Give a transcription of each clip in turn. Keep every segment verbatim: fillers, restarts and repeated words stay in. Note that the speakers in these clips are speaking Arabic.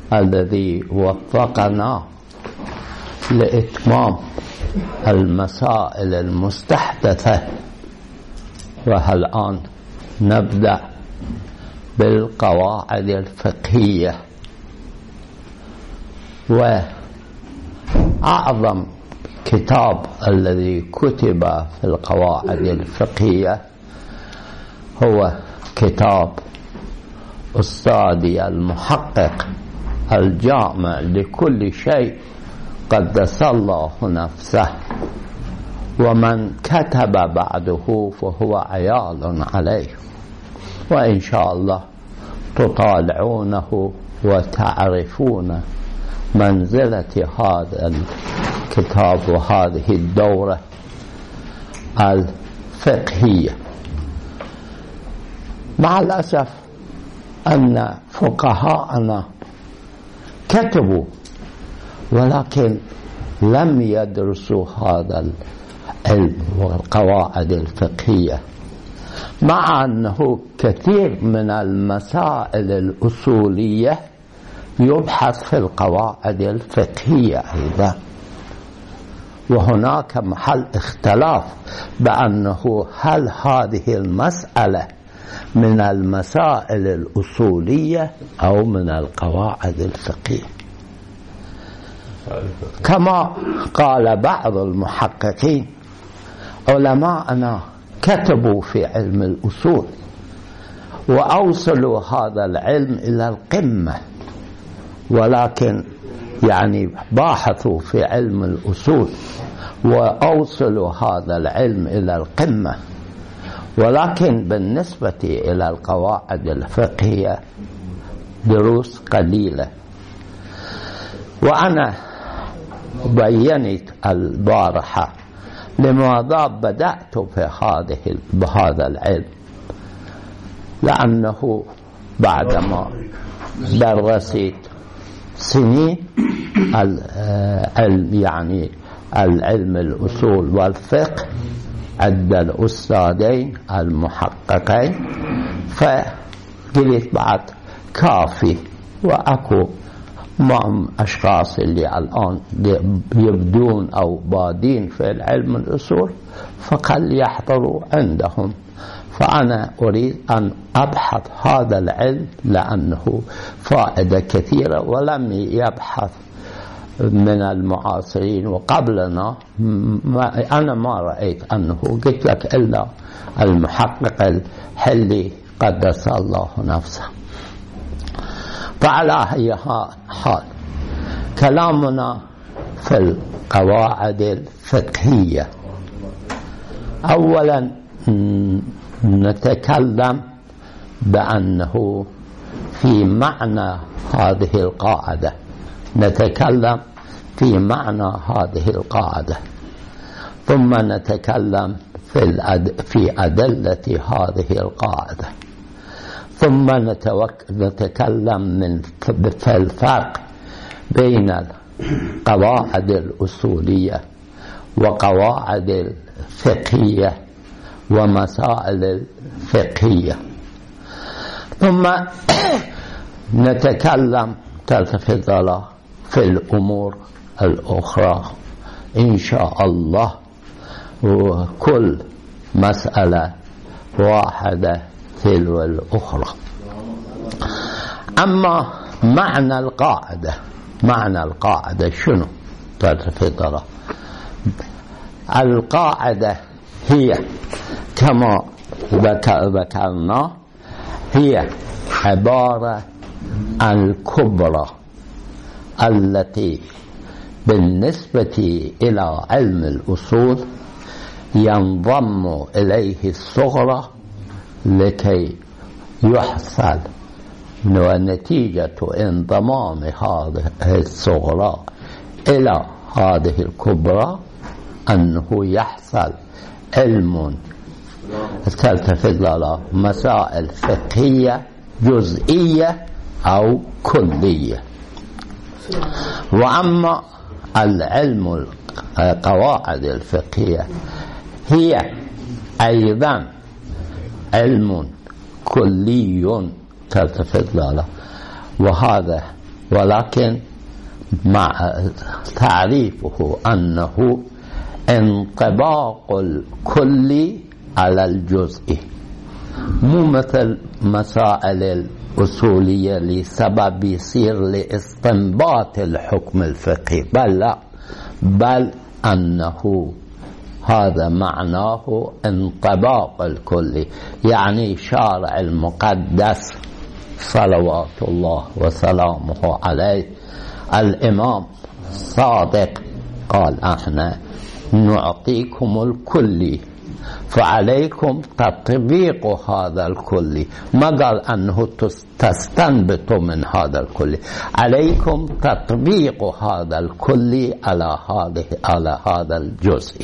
الذي وفقنا لإتمام المسائل المستحدثة. والآن نبدأ بالقواعد الفقهية. وأعظم كتاب الذي كتب في القواعد الفقهية هو كتاب أستاذي المحقق الجامع لكل شيء قدس الله نفسه، ومن كتب بعده فهو عيال عليه، وإن شاء الله تطالعونه وتعرفون منزلة هذا الكتاب وهذه الدورة الفقهية. مع الأسف أن فقهاءنا كتبوا ولكن لم يدرسوا هذا العلم والقواعد الفقهية، مع أنه كثير من المسائل الأصولية يبحث في القواعد الفقهية أيضا. وهناك محل اختلاف بأنه هل هذه المسألة من المسائل الأصولية أو من القواعد الفقهية، كما قال بعض المحققين علماءنا كتبوا في علم الأصول وأوصلوا هذا العلم إلى القمة، ولكن يعني باحثوا في علم الأصول وأوصلوا هذا العلم إلى القمة، ولكن بالنسبة إلى القواعد الفقهية دروس قليلة. وأنا بينت البارحة لماذا بدأت في هذه بهذا العلم، لأنه بعدما درست سنين العلم يعني العلم الأصول والفقه عند الأستاذين المحققين، فقلت بعد كافي، وأكو مع أشخاص اللي الآن يبدون أو بادين في العلم الأصول فقل يحضروا عندهم. فأنا أريد أن أبحث هذا العلم لأنه فائدة كثيرة ولم يبحث من المعاصرين وقبلنا. ما أنا ما رأيت أنه قلت لك إلا المحقق الحلي قدس الله نفسه. فعلى أي حال كلامنا في القواعد الفقهية، أولا نتكلم بأنه في معنى هذه القاعدة، نتكلم في معنى هذه القاعدة، ثم نتكلم في الأد... في أدلة هذه القاعدة، ثم نتكلم من في الفرق بين القواعد الأصولية وقواعد الفقهية ومسائل الفقهية، ثم نتكلم تلتفت في الأمور الأخرى إن شاء الله، وكل مسألة واحدة تلو الأخرى. أما معنى القاعدة، معنى القاعدة شنو؟ تلتفت القاعدة هي كما ذكرنا هي عبارة عن الكبرى التي بالنسبة إلى علم الأصول ينضم إليه الصغرى لكي يحصل ونتيجة انضمام هذه الصغرى إلى هذه الكبرى أنه يحصل علم تلتفت على مسائل فقهية جزئية أو كلية. وأما العلم القواعد الفقهية هي أيضا علم كلي تلتفت له، وهذا ولكن مع تعريفه أنه انطباق الكل على الجزء، مو مثل مسائل الأصولية لسبب يصير لاستنباط الحكم الفقهي، بل لا، بل أنه هذا معناه انطباق الكل. يعني شارع المقدس صلوات الله وسلامه عليه الإمام صادق قال احنا نعطيكم الكل فعليكم تطبيق هذا الكل، ما قال أنه تستنبطوا من هذا الكل، عليكم تطبيق هذا الكل على هذا على هذا الجزء.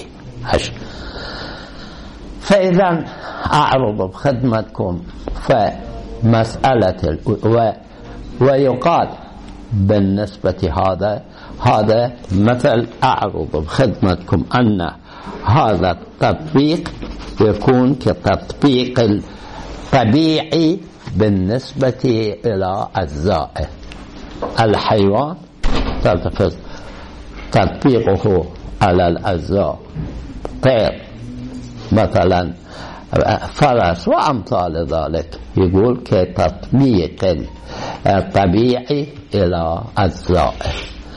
فإذا أعرض بخدمتكم فمسألة و ويقال بالنسبة هذا هذا مثل أعرض بخدمتكم أن هذا التطبيق يكون كتطبيق الطبيعي بالنسبة إلى أجزائه. الحيوان تطبيقه على الأجزاء، طير مثلا فرس وأمثال ذلك، يقول كتطبيق الطبيعي إلى أجزائه.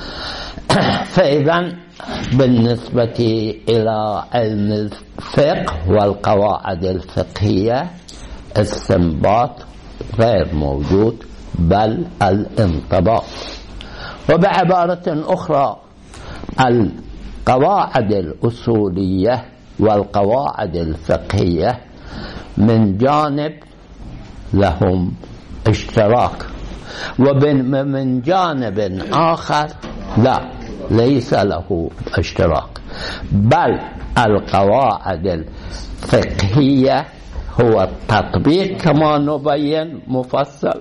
فإذا بالنسبة إلى علم الفقه والقواعد الفقهية استنباط غير موجود بل الانطباق. وبعبارة أخرى القواعد الأصولية والقواعد الفقهية من جانب لهم اشتراك، ومن جانب آخر لا، ليس له اشتراك، بل القواعد الفقهية هو التطبيق كما نبين مفصل.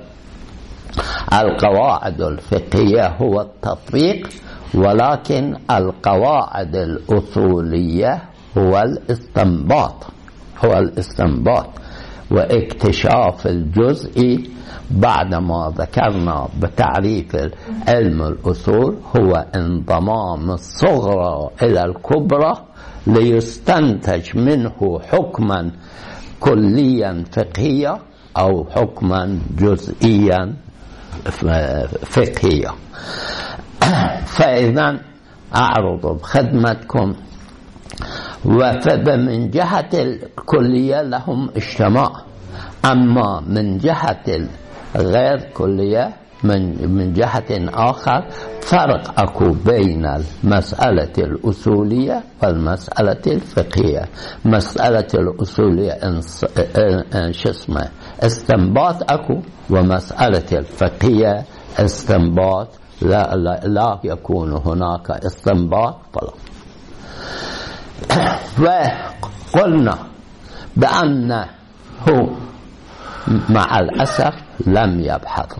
القواعد الفقهية هو التطبيق، ولكن القواعد الأصولية هو الاستنباط هو الاستنباط واكتشاف الجزء. بعدما ذكرنا بتعريف علم الأصول هو انضمام الصغرى إلى الكبرى ليستنتج منه حكما كليا فقهيا أو حكما جزئيا فقهيا. فإذا أعرض بخدمتكم ومن جهة الكلية لهم اجتماع، أما من جهة غير كلية من من جهة آخر فرق أكو بين المسألة الأصولية والمسألة الفقهية. مسألة الأصولية شو اسمه استنباط أكو، ومسألة الفقهية استنباط لا, لا, لا يكون هناك استنباط فلا. وقلنا بأنه مع الأسف لم يبحثوا.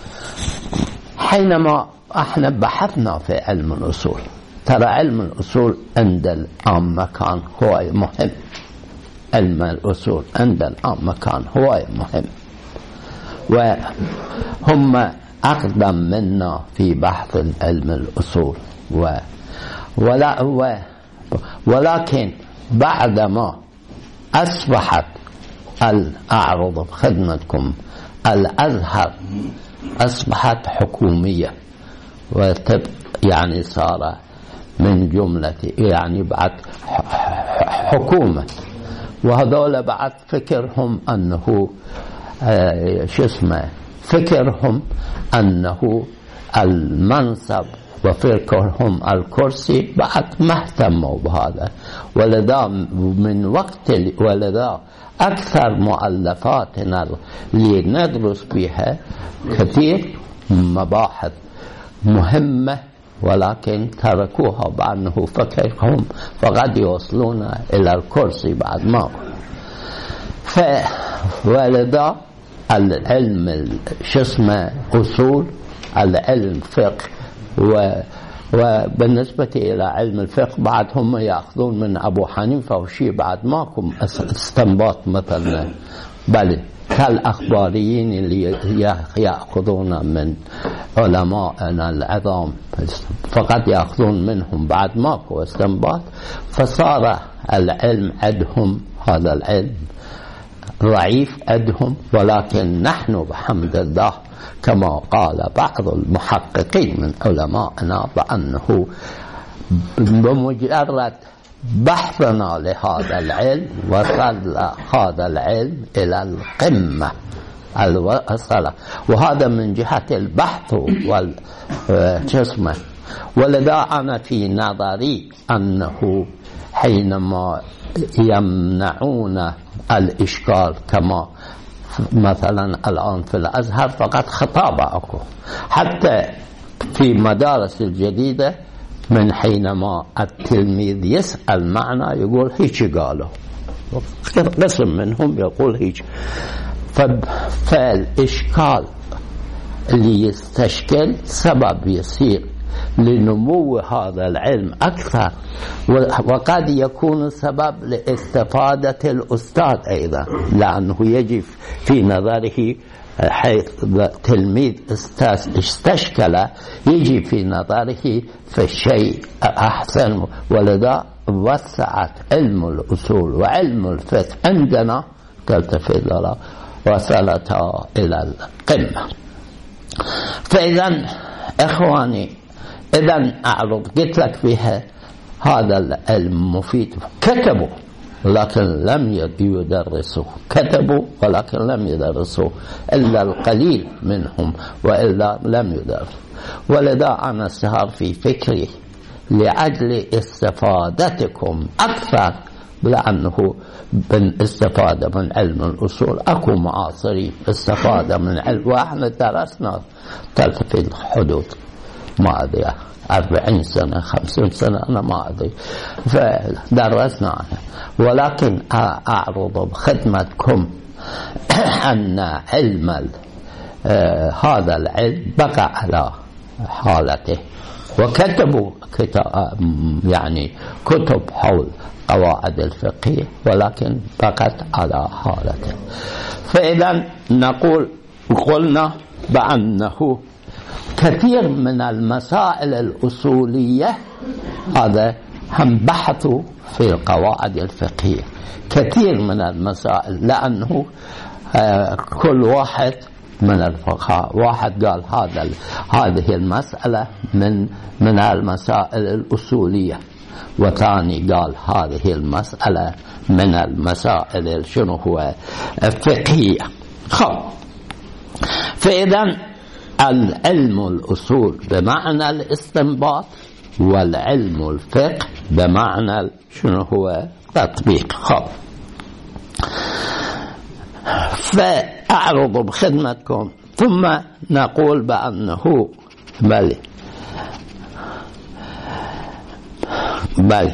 حينما احنا بحثنا في علم الأصول، ترى علم الأصول عند العامة كان هو مهم، علم الأصول عند العامة كان هو مهم، وهم أقدم منا في بحث علم الأصول و ولا و ولكن بعدما أصبحت الأعرض بخدمتكم الأزهر أصبحت حكومية، وتب يعني صار من جملة يعني بعد حكومة، وهذول بعد فكرهم أنه آه شو اسمه فكرهم أنه المنصب وفكرهم الكرسي بعد ما اهتموا بهذا، ولذا من وقت ولذا أكثر مؤلفاتنا اللي ندرس بها كثير مباحث مهمة، ولكن تركوها بأنه فكرهم فقد يوصلون إلى الكرسي بعد ما. فولذا العلم شو اسمه أصول العلم فقه، و وبالنسبة إلى علم الفقه بعد هم يأخذون من أبو حنيفة وشيء بعد ماكم استنباط مثلا، بل كالأخباريين اللي يأخذون من علماءنا العظام فقط يأخذون منهم بعد ماكو استنباط، فصار العلم عندهم هذا العلم ضعيف عندهم. ولكن نحن بحمد الله كما قال بعض المحققين من علمائنا بأنه بمجرد بحثنا لهذا العلم وصل هذا العلم إلى القمة الوصلة، وهذا من جهة البحث والجسم. ولذا أنا في نظري أنه حينما يمنعون الإشكال كما مثلا الآن في الأزهر فقط خطابة أكو، حتى في مدارس الجديدة من حينما التلميذ يسأل معنى يقول هيك قالوا، قسم منهم يقول هيك. فالإشكال اللي يستشكل سبب يصير لنمو هذا العلم أكثر، وقد يكون سبب لاستفادة الأستاذ أيضا، لأنه يجب في نظره حيث التلميذ استشكل يجي في نظره في الشيء أحسن. ولذا وسعت علم الأصول وعلم الفقه عندنا تلتفت لها وصلتها إلى القمة. فإذا إخواني، إذا أعرض قلت لك فيها هذا العلم مفيد، كتبوا لكن لم يدرسوا، كتبوا ولكن لم يدرسوا إلا القليل منهم، وإلا لم يدرسوا. ولذا أنا استهار في فكري لأجل استفادتكم أكثر، لأنه استفادة من علم الأصول أكو معاصرين استفادة من علم، وإحنا درسنا في الحدود ما أدري أربعين سنة خمسين سنة أنا ما أدري فدرسنا عنها. ولكن أعرض بخدمتكم أن علم هذا العلم بقى على حالته، وكتبوا كتاب يعني كتب حول قواعد الفقه، ولكن بقت على حالته. فإذا نقول قلنا بأنه كثير من المسائل الأصولية هذا هم بحثوا في القواعد الفقهية، كثير من المسائل، لأنه كل واحد من الفقهاء واحد قال هذا هذه المسألة من من المسائل الأصولية، وثاني قال هذه المسألة من المسائل شنو هو الفقهية. خب، فإذا العلم الأصول بمعنى الاستنباط، والعلم الفقه بمعنى شنو هو تطبيق. خب، فأعرض بخدمتكم ثم نقول بأنه بل بل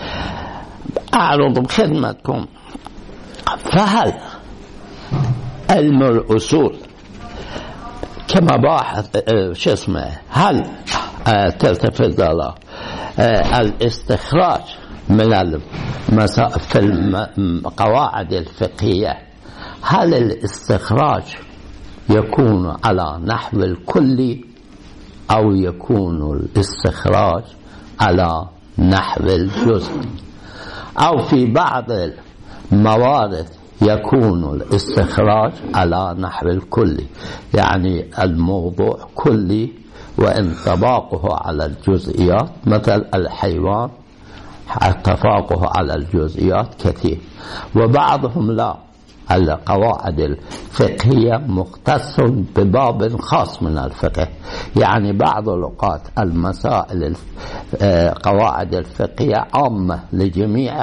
أعرض بخدمتكم فهل علم الأصول كما باحث شو اسمه هل تلتفت على الاستخراج من المسائل في القواعد الفقهية، هل الاستخراج يكون على نحو الكلي أو يكون الاستخراج على نحو الجزء، أو في بعض الموارد يكون الاستخراج على نحو الكلي، يعني الموضوع كلي وانطباقه على الجزئيات، مثل الحيوان اتفاقه على الجزئيات كثير. وبعضهم لا، القواعد الفقهية مختص بباب خاص من الفقه، يعني بعض الأوقات المسائل القواعد الفقهية عامة لجميع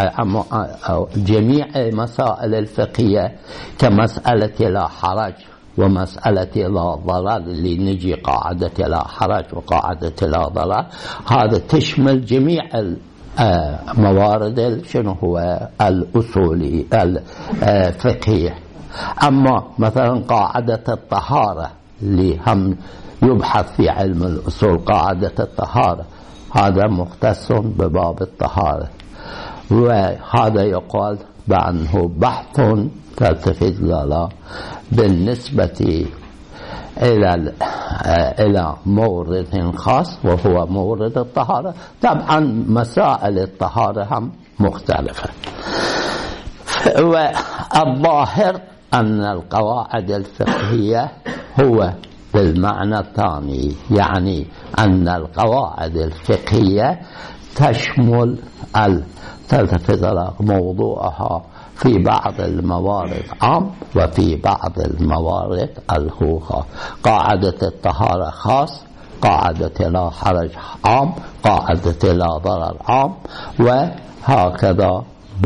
جميع مسائل الفقهية، كمسألة لا حرج ومسألة لا ضرر، اللي نجي قاعدة لا حرج وقاعدة لا ضرر، هذا تشمل جميع موارد شنو هو الأصولي الفقهية. أما مثلا قاعدة الطهارة اللي هم يبحث في علم الأصول، قاعدة الطهارة هذا مختص بباب الطهارة. وهذا يقال بأنه بحث تلتفت لا بالنسبة إلى إلى مورد خاص وهو مورد الطهارة. طبعا مسائل الطهارة هم مختلفة. والظاهر أن القواعد الفقهية هو بالمعنى الثاني، يعني أن القواعد الفقهية تشمل تلتفت موضوعها في بعض الموارد عام وفي بعض الموارد الخوخة. قاعدة الطهارة خاص، قاعدة لا حرج عام، قاعدة لا ضرر عام، وهكذا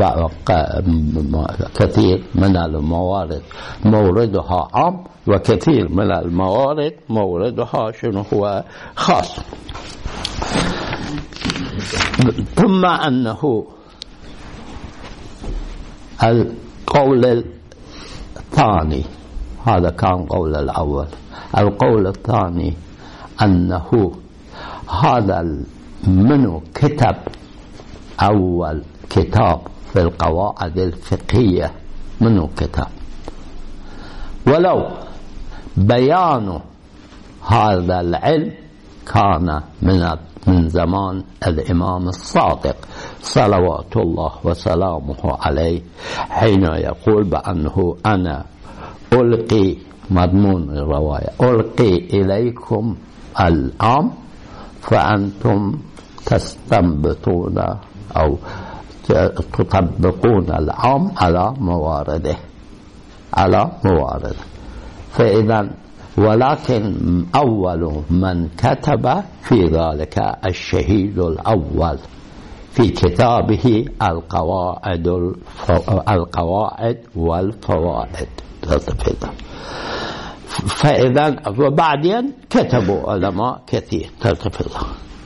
كثير من الموارد موردها عام وكثير من الموارد موردها شنو هو خاص. ثم أنه القول الثاني، هذا كان قول الأول. القول الثاني أنه هذا منو كتب أول كتاب في القواعد الفقهية، منو كتاب، ولو بيان هذا العلم كان من من زمان الإمام الصادق صلوات الله وسلامه عليه، حين يقول بأنه أنا ألقي مضمون الرواية ألقي إليكم العام فأنتم تستنبطون أو تطبقون العام على موارده على موارده. فإذا ولكن أول من كتب في ذلك الشهيد الأول في كتابه القواعد القواعد والفوائد. فإذا وبعدين كتبوا علماء كثير تلتفت.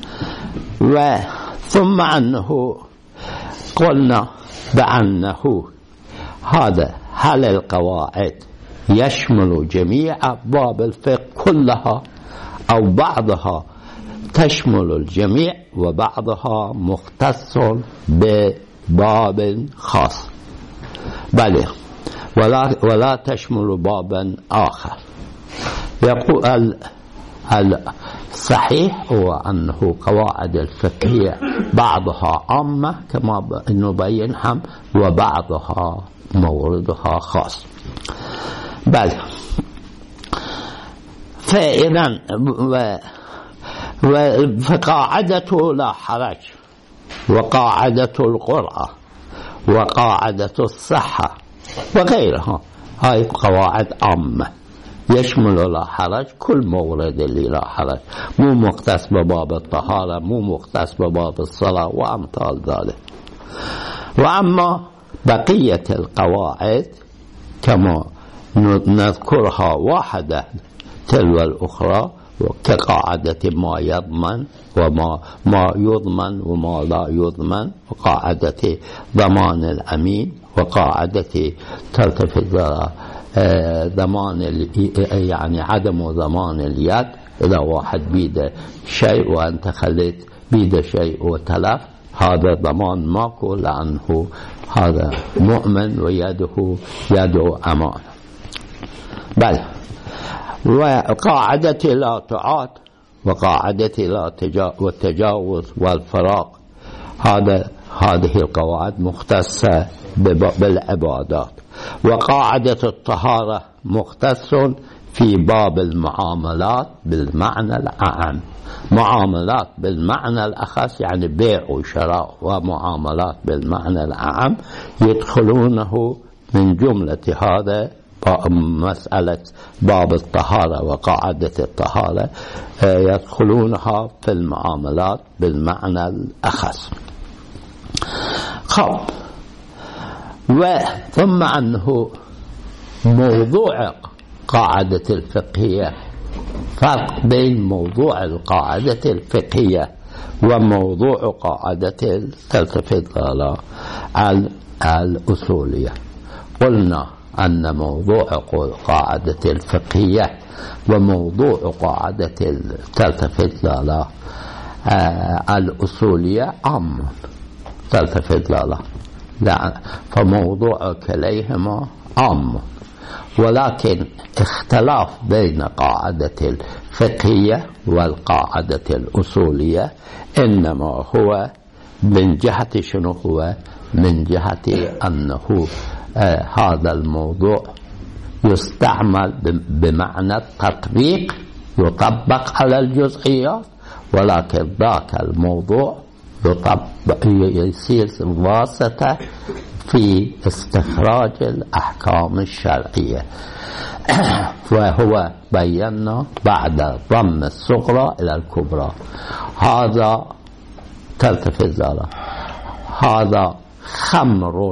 ثم أنه قلنا بأنه هذا هل القواعد يشمل جميع أبواب الفقه كلها أو بعضها تشمل الجميع وبعضها مختص بباب خاص؟ بل ولا, ولا تشمل بابا آخر. يقول الصحيح هو أنه قواعد الفقهية بعضها عامة كما نبين هم وبعضها موردها خاص. بل فإذا فقاعدة لا حرج وقاعدة القرعة وقاعدة الصحة وغيرها هاي قواعد عامة يشمل لا حرج كل مورد اللي لا حرج، مو مختص بباب الطهارة، مو مختص بباب الصلاة وأمثال ذلك. وأما بقية القواعد كما نذكرها واحدة تلو الأخرى كقاعدة ما يضمن وما ما يضمن وما لا يضمن، وقاعدة ضمان الأمين، وقاعدة تلتفت ضمان يعني عدم ضمان اليد إذا واحد بيده شيء وأنت خليت بيده شيء وتلف، هذا ضمان ماكو لأنه هذا مؤمن ويده يده أمان. بل وقاعدة لا تعاد وقاعدة لا والتجاوز والفراق، هذا هذه القواعد مختصة بالعبادات. وقاعدة الطهارة مختص في باب المعاملات بالمعنى الأعم، معاملات بالمعنى الأخص يعني بيع وشراء، ومعاملات بالمعنى الأعم يدخلونه من جملة هذا مسألة باب الطهارة وقاعدة الطهارة يدخلونها في المعاملات بالمعنى الأخص. خب وثم أنه موضوع قاعدة الفقهية، فرق بين موضوع القاعدة الفقهية وموضوع قاعدة تلتفت على الأصولية. قلنا أن موضوع قاعدة الفقهية وموضوع قاعدة تلتفت على الأصولية عام، تلتفت له، لا، فموضوع كليهما عام، ولكن اختلاف بين قاعدة الفقهية والقاعدة الأصولية إنما هو من جهة شنو؟ هو من جهة أنه آه هذا الموضوع يستعمل بمعنى التطبيق، يطبق على الجزئيات، ولكن ذاك الموضوع يطبق يصير واسطة في استخراج الأحكام الشرعية. وهو بينا بعد ضم الصغرى إلى الكبرى. هذا تلتفت له، هذا خمر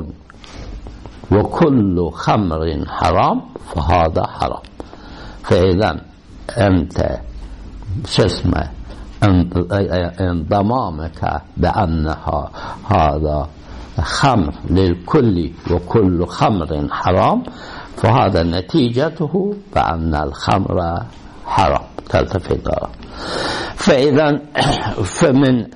وكل خمر حرام فهذا حرام. فإذا أنت شسمه انضمامك بأنها هذا خمر للكل وكل خمر حرام، فهذا نتيجته بأن الخمر حرام. تلتفت له. فإذا فمن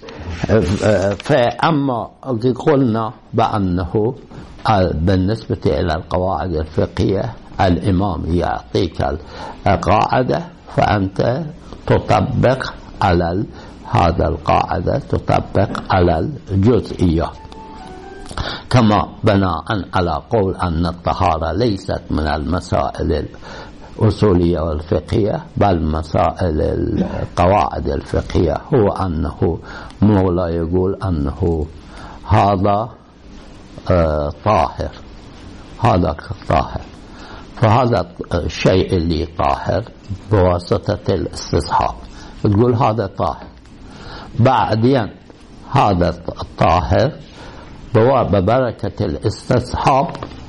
فأما قلنا بأنه بالنسبة إلى القواعد الفقهية الإمام يعطيك القاعدة فأنت تطبق على هذا القاعدة، تطبق على الجزئيات، كما بناء على قول أن الطهارة ليست من المسائل الأصولية والفقهية بل مسائل القواعد الفقهية، هو أنه مولا يقول أنه هذا آه طاهر، هذا طاهر، فهذا الشيء اللي طاهر بواسطة الاستصحاب تقول هذا طاهر، بعدين هذا الطاهر ببركة الاستصحاب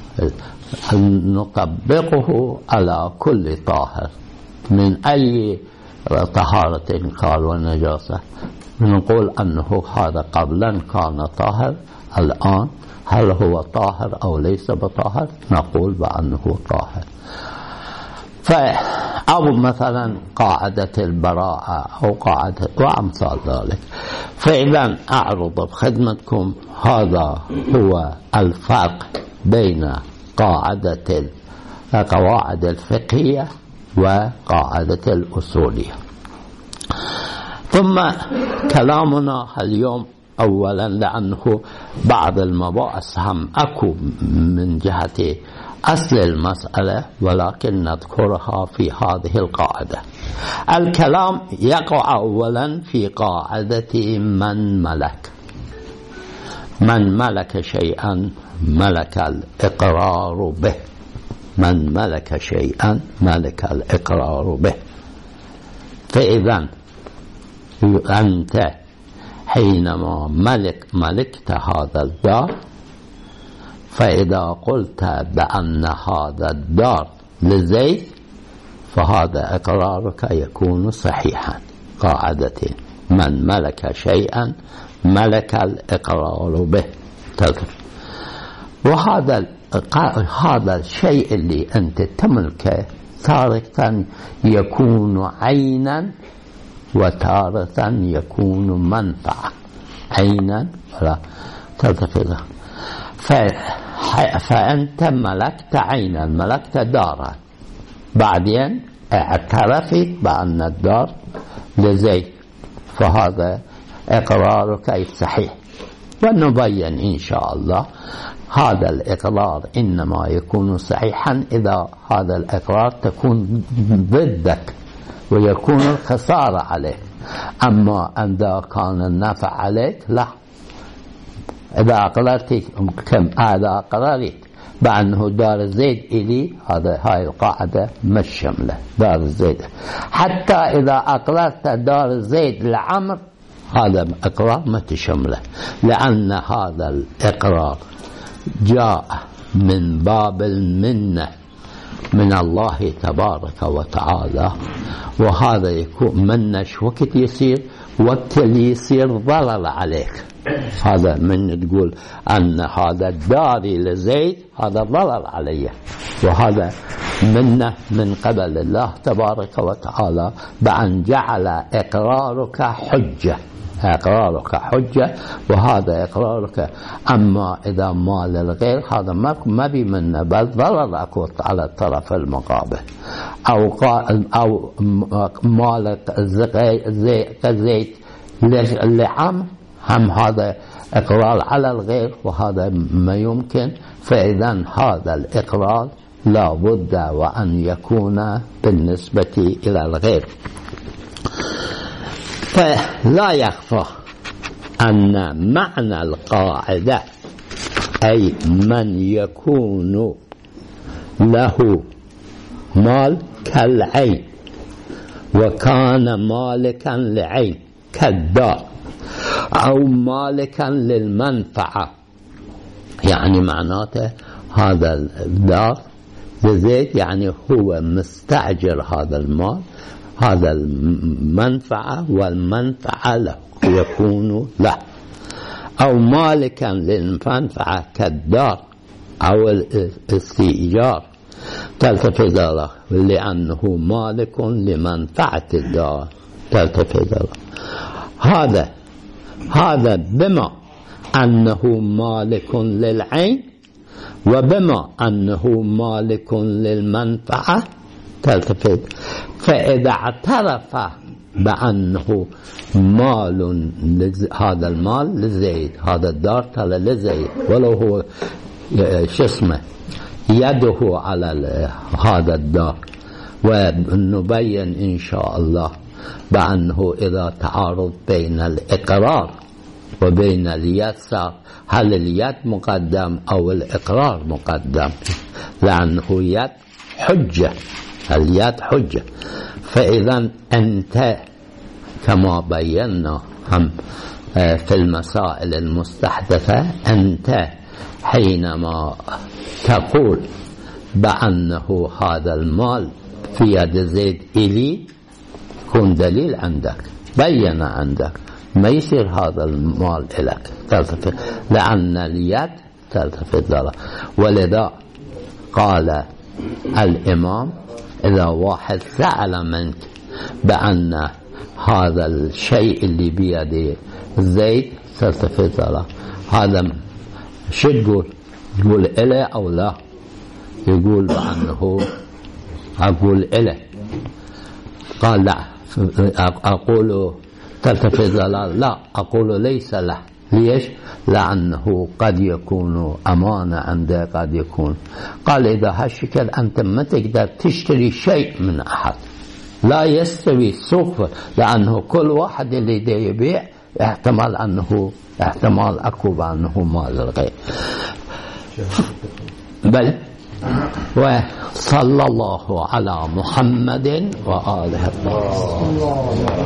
نطبقه على كل طاهر من أي طهارة قال والنجاسة، نقول أنه هذا قبلا كان طاهر، الآن هل هو طاهر أو ليس بطاهر؟ نقول بأنه طاهر. أو مثلا قاعدة البراءة أو قاعدة وأمثال ذلك. فإذا أعرض بخدمتكم هذا هو الفرق بين قاعدة القواعد الفقهية وقاعدة الأصولية. ثم كلامنا اليوم أولا لأنه بعض المباحث هم أكو من جهة أصل المسألة ولكن نذكرها في هذه القاعدة. الكلام يقع أولا في قاعدة من ملك. من ملك شيئا ملك الإقرار به، من ملك شيئا ملك الإقرار به. فإذا أنت حينما ملك ملكت هذا الدار، فإذا قلت بأن هذا الدار لزيد فهذا إقرارك يكون صحيحا. قاعدة من ملك شيئا ملك الإقرار به. وهذا هذا الشيء اللي أنت تملكه تارة يكون عينا وتارة يكون منفعة. عينا ولا تلتفت. فأنت ملكت عينا، ملكت دارا، بعدين اعترفت بأن الدار لزيد، فهذا إقرارك صحيح. ونبين إن شاء الله هذا الإقرار إنما يكون صحيحا إذا هذا الإقرار تكون ضدك ويكون الخسارة عليك. أما إذا كان النفع عليك لا. إذا أقررت كم هذا أقررت بأنه دار زيد إلي، هذا هاي القاعدة مش شملة دار زيد. حتى إذا أقررت دار زيد لعمر هذا إقرار ما تشمله، لأن هذا الإقرار جاء من باب المنة من الله تبارك وتعالى، وهذا يكون منش وقت يصير وقت اللي يصير ضرر عليك. هذا من تقول أن هذا داري لزيد هذا ضرر عليه، وهذا منه من قبل الله تبارك وتعالى بأن جعل إقرارك حجة إقرارك حجة وهذا إقرارك. أما إذا مال الغير هذا ما بي منه بل ضرر أكون على الطرف المقابل، أو أو مال زيت لعام هم هذا إقرار على الغير وهذا ما يمكن. فإذا هذا الإقرار لا بد وأن يكون بالنسبة إلى الغير. فلا يخفى أن معنى القاعدة أي من يكون له مال كالعين وكان مالكا لعين كالدار أو مالكا للمنفعة، يعني معناته هذا الدار لزيد يعني هو مستأجر هذا المال، هذا المنفعة والمنفعة له يكون له، أو مالكا للمنفعة كالدار أو الاستئجار تلتفت له لأنه مالك لمنفعة الدار تلتفت له. هذا هذا بما أنه مالك للعين وبما أنه مالك للمنفعة تلتفت. فإذا اعترف بأنه مال هذا المال لزيد، هذا الدار تلا لزيد ولو هو شو اسمه يده على هذا الدار، ونبين إن شاء الله بأنه إذا تعارض بين الإقرار وبين اليد صار هل اليد مقدم أو الإقرار مقدم، لأنه يد حجة، اليد حجة. فإذا أنت كما بينا هم في المسائل المستحدثة أنت حينما تقول بأنه هذا المال في يد زيد إلي يكون دليل عندك بين عندك، ما يصير هذا المال إلك تلتفت لأن اليد تلتفت له. ولذا قال الإمام إذا واحد سأل منك بأن هذا الشيء اللي بيد زيد تلتفت له، هذا شو تقول؟ تقول إله أو لا؟ يقول بأنه أقول إله. قال لا أقول تلتفت له، لا أقول ليس له. ليش؟ لأنه قد يكون أمانة عنده قد يكون. قال إذا هالشكل أنت ما تقدر تشتري شيء من أحد، لا يستوي السوق، لأنه كل واحد اللي دا يبيع احتمال أنه احتمال أكو بأنه مال الغير. بل وصلى الله على محمد وآله الطاهرين.